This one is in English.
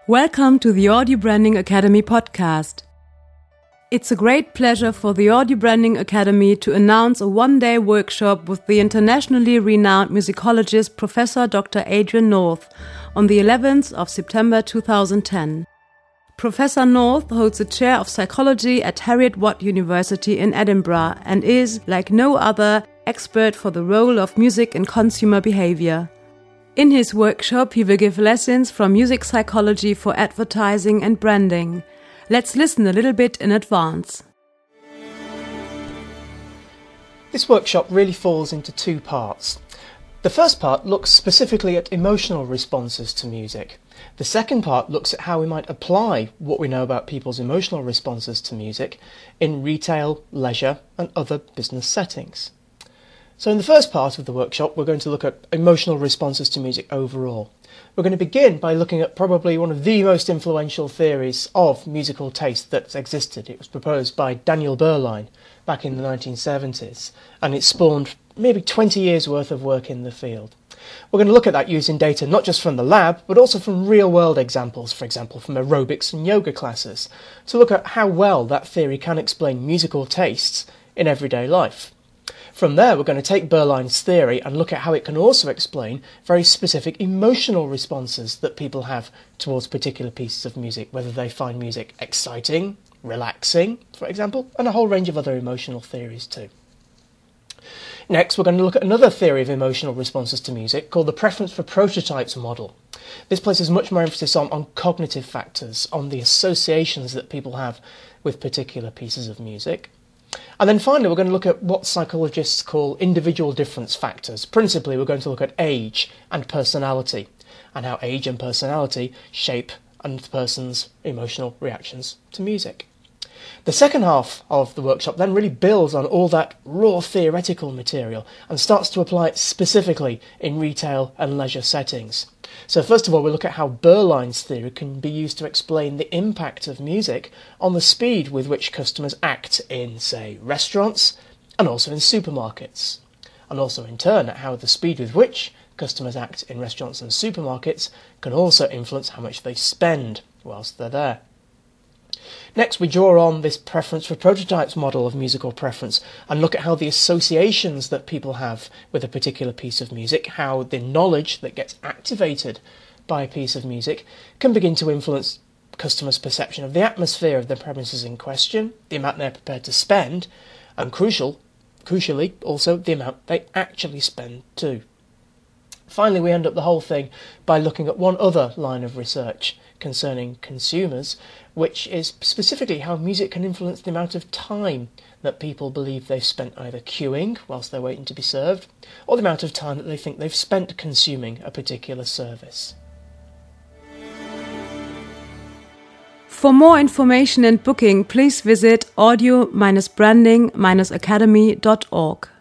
Welcome to the Audio Branding Academy podcast. It's a great pleasure for the Audio Branding Academy to announce a one-day workshop with the internationally renowned musicologist Professor Dr. Adrian North on the 11th of September 2010. Professor North holds a chair of psychology at Heriot-Watt University in Edinburgh and is, like no other, expert for the role of music in consumer behavior. In his workshop, he will give lessons from music psychology for advertising and branding. Let's listen a little bit in advance. This workshop really falls into two parts. The first part looks specifically at emotional responses to music. The second part looks at how we might apply what we know about people's emotional responses to music in retail, leisure, and other business settings. So in the first part of the workshop, we're going to look at emotional responses to music overall. We're going to begin by looking at probably one of the most influential theories of musical taste that's existed. It was proposed by Daniel Berline back in the 1970s, and it spawned maybe 20 years worth of work in the field. We're going to look at that using data not just from the lab, but also from real-world examples, for example, from aerobics and yoga classes, to look at how well that theory can explain musical tastes in everyday life. From there, we're going to take Berline's theory and look at how it can also explain very specific emotional responses that people have towards particular pieces of music, whether they find music exciting, relaxing, for example, and a whole range of other emotional theories too. Next, we're going to look at another theory of emotional responses to music called the preference for prototypes model. This places much more emphasis on cognitive factors, on the associations that people have with particular pieces of music. And then finally, we're going to look at what psychologists call individual difference factors. Principally, we're going to look at age and personality, and how age and personality shape a person's emotional reactions to music. The second half of the workshop then really builds on all that raw theoretical material and starts to apply it specifically in retail and leisure settings. So first of all, we'll look at how Berline's theory can be used to explain the impact of music on the speed with which customers act in, say, restaurants and also in supermarkets. And also in turn at how the speed with which customers act in restaurants and supermarkets can also influence how much they spend whilst they're there. Next, we draw on this preference for prototypes model of musical preference and look at how the associations that people have with a particular piece of music, how the knowledge that gets activated by a piece of music can begin to influence customers' perception of the atmosphere of the premises in question, the amount they're prepared to spend, and crucially, also the amount they actually spend too. Finally, we end up the whole thing by looking at one other line of research concerning consumers, which is specifically how music can influence the amount of time that people believe they've spent either queuing whilst they're waiting to be served, or the amount of time that they think they've spent consuming a particular service. For more information and booking, please visit audio-branding-academy.org.